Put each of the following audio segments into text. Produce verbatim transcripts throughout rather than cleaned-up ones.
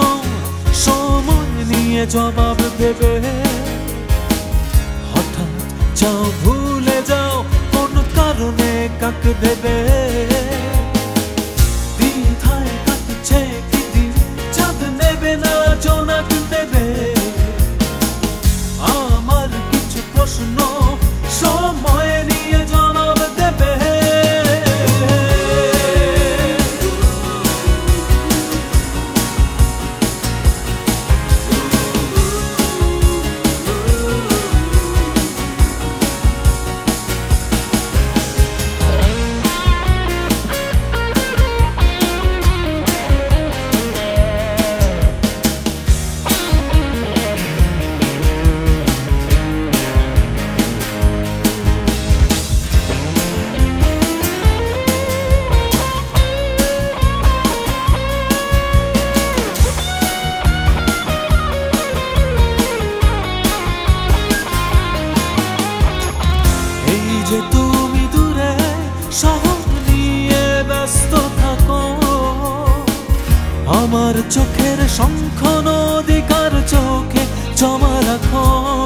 সময় নিয়ে জবাব দেবে। হঠাৎ যাও ভুলে যাও কোন কারণে কাকে দেবে। দ্বিধায় কাটছে কি দিন, চাঁদ নেবে না জোনাক দেবে। আমার কিছু প্রশ্ন সময় নিয়ে জবাব দেবে। যে তুমি দূরে শহর নিয়ে ব্যস্ত থাকো, আমার চোখের শঙ্খ নদীকার চোখে জমা রাখো।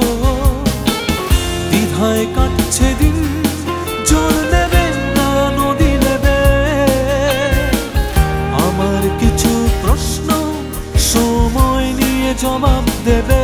দ্বিধায় কাটছে দিন, জল নেবে না নদী নেবে। আমার কিছু প্রশ্ন সময় নিয়ে জবাব দেবে।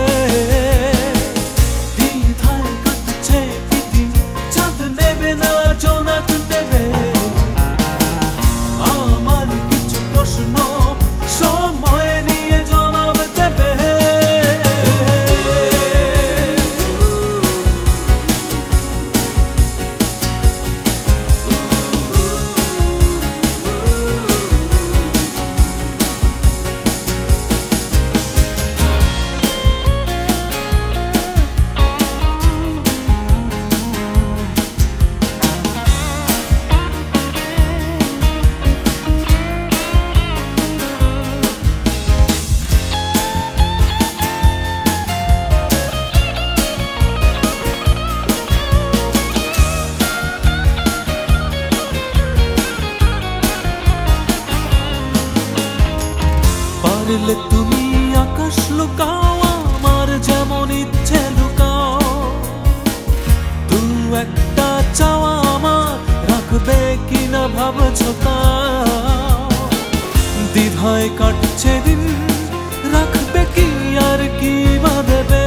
পারলে তুমি আকাশ লুকাও, আমার যেমন ইচ্ছে লুকাও। দু একটা চাওয়া আমার রাখবে কিনা ভাবছো তাও। দ্বিধায় কাটছে দিন, রাখবে কি আর কি বা দেবে।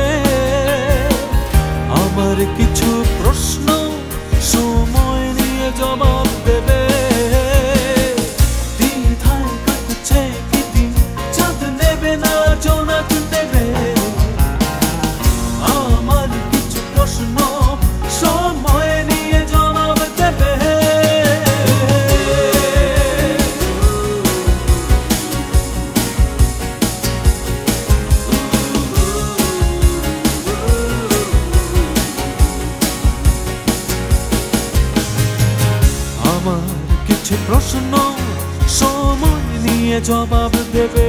আমার কিছু প্রশ্ন সময় নিয়ে জবাব দেবে। আমার কিছু প্রশ্ন সময় নিয়ে জবাব দেবে।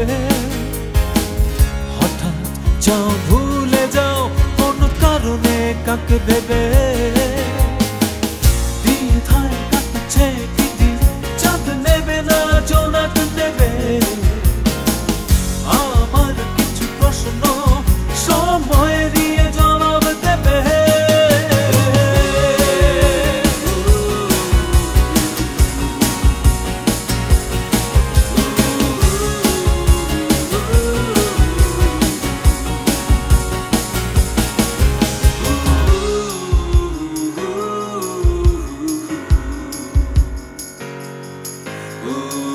হঠাৎ যাও ভুলে যাও কোন কারণে কাকে দেবে। দ্বিধায় কাটছে কি দিন, চাঁদ নেবে না জোনাক দেবে। আমার কিছু প্রশ্ন সময় নিয়ে জবাব দেবে। Ooh.